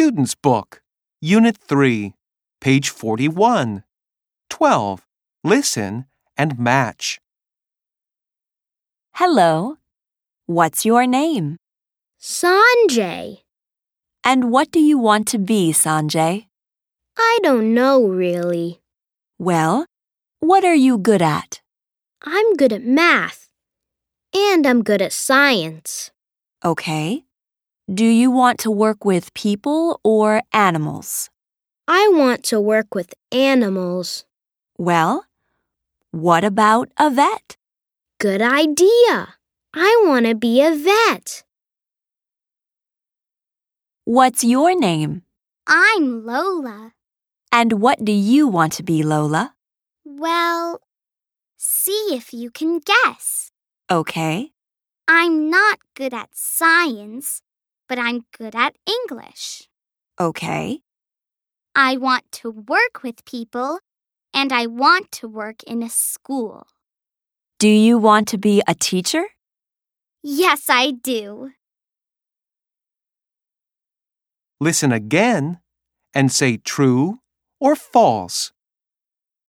Student's Book, Unit 3, page 41. 12. Listen and match. Hello. What's your name? Sanjay. And what do you want to be, Sanjay? I don't know really. Well, what are you good at? I'm good at math. And I'm good at science. Okay. Do you want to work with people or animals? I want to work with animals. Well, what about a vet? Good idea. I want to be a vet. What's your name? I'm Lola. And what do you want to be, Lola? Well, see if you can guess. Okay. I'm not good at science, but I'm good at English. Okay. I want to work with people, and I want to work in a school. Do you want to be a teacher? Yes, I do. Listen again and say true or false.